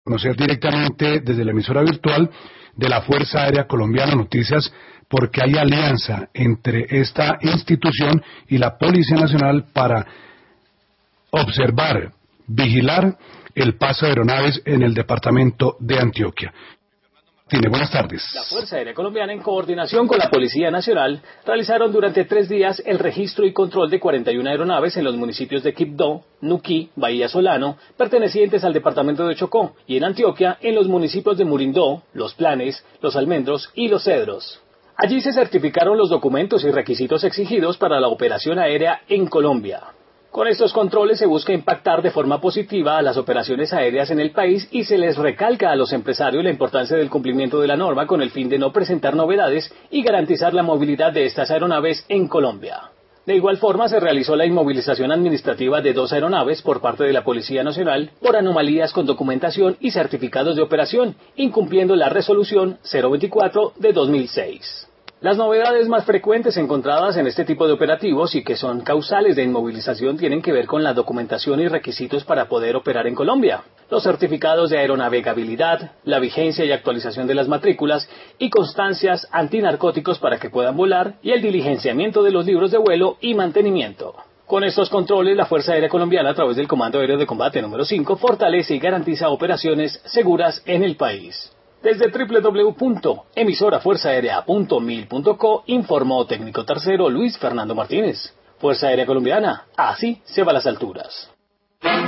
Conocer directamente desde la emisora virtual de la Fuerza Aérea Colombiana noticias, porque hay alianza entre esta institución y la Policía Nacional para observar, vigilar el paso de aeronaves en el departamento de Antioquia. Buenas tardes. La Fuerza Aérea Colombiana, en coordinación con la Policía Nacional, realizaron durante 3 días el registro y control de 41 aeronaves en los municipios de Quibdó, Nuquí, Bahía Solano, pertenecientes al departamento de Chocó, y en Antioquia, en los municipios de Murindó, Los Planes, Los Almendros y Los Cedros. Allí se certificaron los documentos y requisitos exigidos para la operación aérea en Colombia. Con estos controles se busca impactar de forma positiva a las operaciones aéreas en el país y se les recalca a los empresarios la importancia del cumplimiento de la norma con el fin de no presentar novedades y garantizar la movilidad de estas aeronaves en Colombia. De igual forma, se realizó la inmovilización administrativa de 2 aeronaves por parte de la Policía Nacional por anomalías con documentación y certificados de operación, incumpliendo la resolución 024 de 2006. Las novedades más frecuentes encontradas en este tipo de operativos y que son causales de inmovilización tienen que ver con la documentación y requisitos para poder operar en Colombia, los certificados de aeronavegabilidad, la vigencia y actualización de las matrículas y constancias antinarcóticos para que puedan volar y el diligenciamiento de los libros de vuelo y mantenimiento. Con estos controles, la Fuerza Aérea Colombiana, a través del Comando Aéreo de Combate número 5, fortalece y garantiza operaciones seguras en el país. Desde www.emisorafuerzaarea.mil.co informó técnico tercero Luis Fernando Martínez. Fuerza Aérea Colombiana, así se va a las alturas.